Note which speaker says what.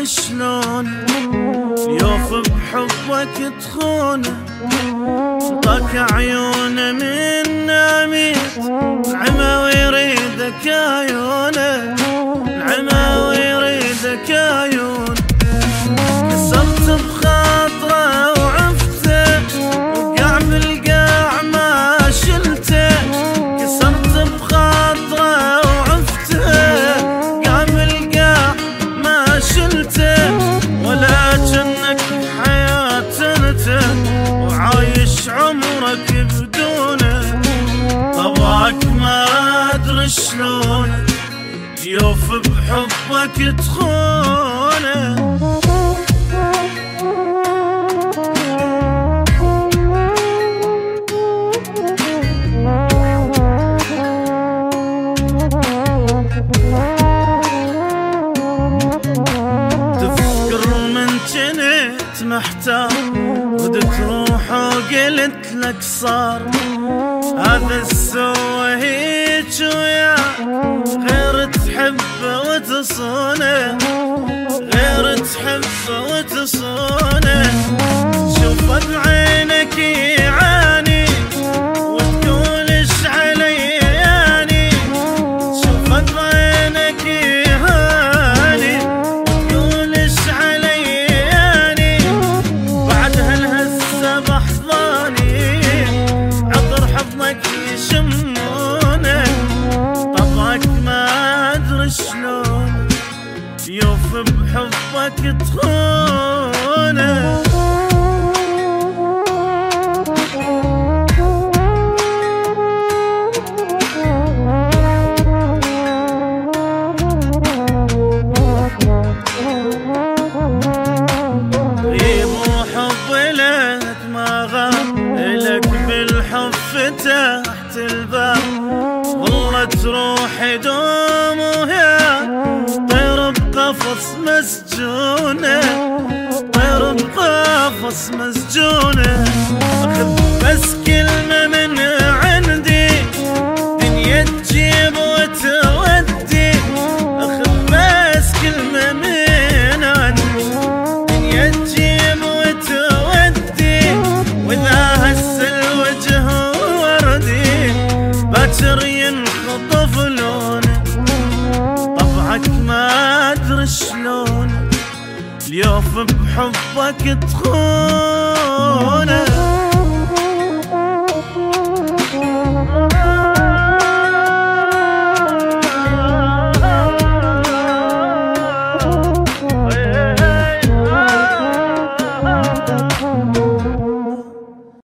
Speaker 1: شلون يوف بحبك تخونه، طاك عيونه من ناميت العمى ويريدك عيونه، العمى ويريدك عيونه. كسرت بخاطره وعفته وقع بالقاع ما شلته، كسرت بخاطره وعفته وقع بالقاع ما شلته، ولا جنك حياة انت وعايش عمرك بدونه. طبعك ما ادري شلون يوف بحبك تخونه. جنيت محتار ودك روح وقلت لك صار هذا السوى هيج ويا غير تحبه وتصونه، غير تحبه وتصونه. شوفه بعينك يعاني وتقول ايش علي يعني، شوفه بعينك يهاني وتقول ايش علي يعني. بعد هالهزه بحضاني عطر حضنك يشمونه. طبعك ما ادري شلون يوف بحبك تخونه. فتحت الباب والله تروح دوم وهي طير بقفص مسجونة، طير بقفص مسجونة. أخذ بس كلمة من عندي دنيا تجيب وتودي، أخذ بس كلمة من عندي دنيا تجيب وتودي. وإذا هز الوجه باكر ينخطف لونه. طبعك ما ادري شلون اليوف بحبك تخونه.